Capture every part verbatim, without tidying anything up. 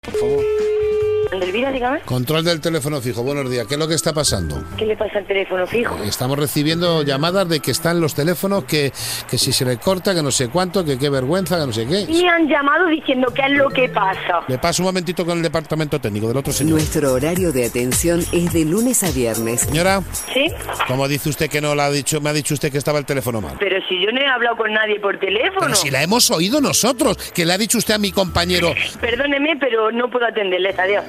Por favor. Elvira, dígame. Control del teléfono fijo, buenos días. ¿Qué es lo que está pasando? ¿Qué le pasa al teléfono fijo? Estamos recibiendo llamadas de que están los teléfonos, que, que si se le corta, que no sé cuánto, que qué vergüenza, que no sé qué. Me han llamado diciendo qué es lo que pasa. Le paso un momentito con el departamento técnico del otro señor. Nuestro horario de atención es de lunes a viernes. Señora, ¿Sí? ¿cómo dice usted que no la ha dicho? Me ha dicho usted que estaba el teléfono mal. Pero si yo no he hablado con nadie por teléfono. Pero si la hemos oído nosotros, que le ha dicho usted a mi compañero. Perdóneme, pero no puedo atenderles. Adiós.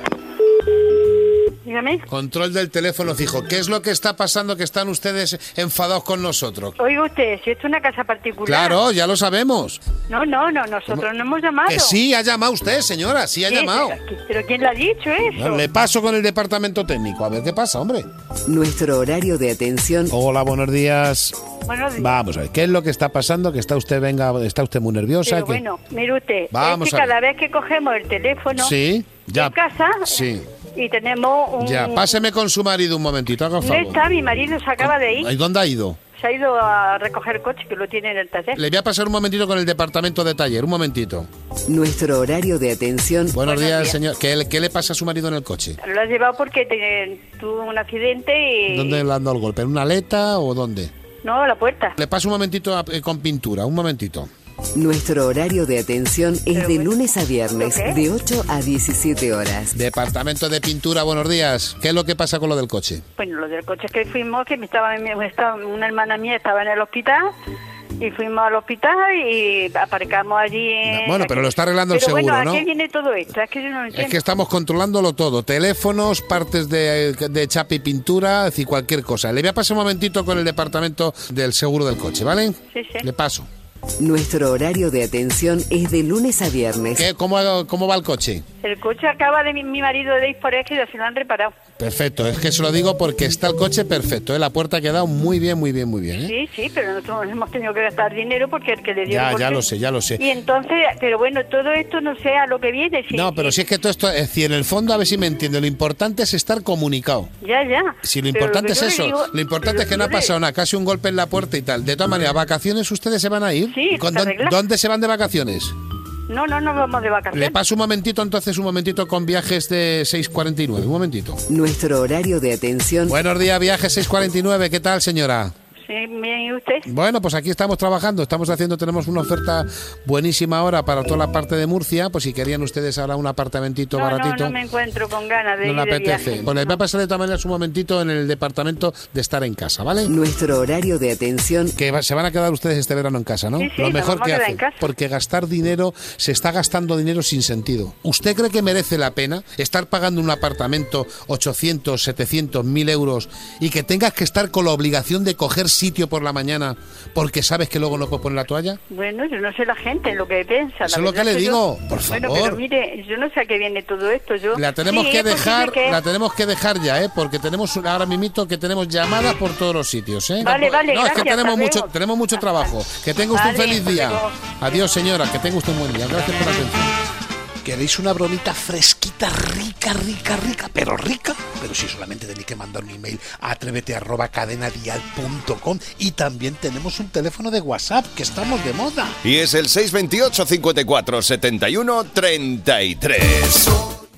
Dígame. Control del teléfono fijo. ¿Qué es lo que está pasando que están ustedes enfadados con nosotros? Oiga usted, si esto es una casa particular. Claro, ya lo sabemos. No, no, no, nosotros ¿Cómo? no hemos llamado. Que sí, ha llamado usted, señora, sí ha ¿Qué? llamado. Pero, pero ¿quién le ha dicho eso? Le paso con el departamento técnico, a ver qué pasa, hombre. Nuestro horario de atención. Hola, buenos días. Buenos días. Vamos a ver, ¿qué es lo que está pasando? Que está usted, venga, está usted muy nerviosa. Pero que... bueno, mire usted, Vamos es que a ver. cada vez que cogemos el teléfono Sí, ya. en casa Sí. y tenemos un... Ya, páseme con su marido un momentito, haga No favor. está, mi marido se acaba de ir. ¿Y dónde ha ido? Se ha ido a recoger el coche que lo tiene en el taller. Le voy a pasar un momentito con el departamento de taller, un momentito. Nuestro horario de atención. Buenos, Buenos días, días. señor. ¿Qué, le- ¿Qué le pasa a su marido en el coche? Lo ha llevado porque te- tuvo un accidente y... ¿Dónde le han dado el golpe? ¿En una aleta o dónde? No, a la puerta. Le paso un momentito a- eh, con pintura, un momentito. Nuestro horario de atención es Pero de bueno, lunes a viernes, ¿qué? de ocho a diecisiete horas. Departamento de pintura, buenos días. ¿Qué es lo que pasa con lo del coche? Bueno, lo del coche que fuimos, que me estaba, me estaba- una hermana mía estaba en el hospital y fuimos al hospital y aparcamos allí. En, Bueno, pero lo está arreglando el Pero seguro, bueno, ¿no? ¿a qué viene todo esto? Es que yo no lo entiendo. Es que estamos controlándolo todo. Teléfonos, partes de, de chapa y pintura, es decir, cualquier cosa. Le voy a pasar un momentito con el departamento del seguro del coche, ¿vale? Sí, sí. Le paso. Nuestro horario de atención es de lunes a viernes. ¿Qué, cómo, ¿Cómo va el coche? El coche acaba de mi, mi marido de ir por aquí y ya se lo han reparado. Perfecto, es que se lo digo porque está el coche perfecto, ¿eh? La puerta ha quedado muy bien, muy bien, muy bien, ¿eh? Sí, sí, pero nosotros hemos tenido que gastar dinero porque el que le dio Ya, el ya golpe- lo sé, ya lo sé. Y entonces, pero bueno, todo esto no sé a lo que viene. Sí, No, pero si es que todo esto, es decir, en el fondo, a ver si me entiende, lo importante es estar comunicado. Ya, ya. Si lo Pero importante que es yo le eso, digo- lo importante pero es que no ha yo le- pasado nada, casi un golpe en la puerta y tal. De todas maneras, ¿vacaciones ustedes se van a ir? Sí, ¿Con está dónde, arreglado. ¿Dónde se van de vacaciones? No, no, no vamos de vacaciones. Le paso un momentito, entonces, un momentito con viajes de seis cuarenta y nueve, un momentito. Nuestro horario de atención. Buenos días, viajes seis cuarenta y nueve, ¿qué tal, señora? Sí, bien, ¿y usted? Bueno, pues aquí estamos trabajando, estamos haciendo, tenemos una oferta buenísima ahora para toda la parte de Murcia, pues si querían ustedes ahora un apartamentito No, no, baratito. no me encuentro con ganas de No ir le de apetece. viaje. Pues les voy a No. pasar de todas maneras un momentito en el departamento de estar en casa, ¿vale? Nuestro horario de atención. Que va- se van a quedar ustedes este verano en casa, ¿no? Sí, sí, Lo nos mejor vamos a que quedar hacen. en casa. Porque gastar dinero, se está gastando dinero sin sentido. ¿Usted cree que merece la pena estar pagando un apartamento ochocientos, setecientos, mil euros y que tengas que estar con la obligación de coger sitio por la mañana porque sabes que luego no puedes poner la toalla? Bueno, yo no sé la gente lo que piensa. Eso la es lo que verdad le yo- digo, por Bueno, favor. pero mire, yo no sé a qué viene todo esto. Yo... La tenemos Sí, que es posible dejar, que- la tenemos que dejar ya, ¿eh? Porque tenemos un- ahora mismito que tenemos llamadas por todos los sitios, ¿eh? Vale, vale, No, es que gracias, tenemos hasta mucho, luego. tenemos mucho trabajo. Que tenga usted un Vale, feliz hasta día. luego. Adiós, señora, que tenga usted un buen día. Gracias por la atención. ¿Queréis una bromita fresquita, rica, rica, rica, pero rica? Pero si solamente tenéis que mandar un email a atrévete arroba cadenadial punto com y también tenemos un teléfono de WhatsApp, que estamos de moda. Y es el seis veintiocho, cincuenta y cuatro, setenta y uno, treinta y tres.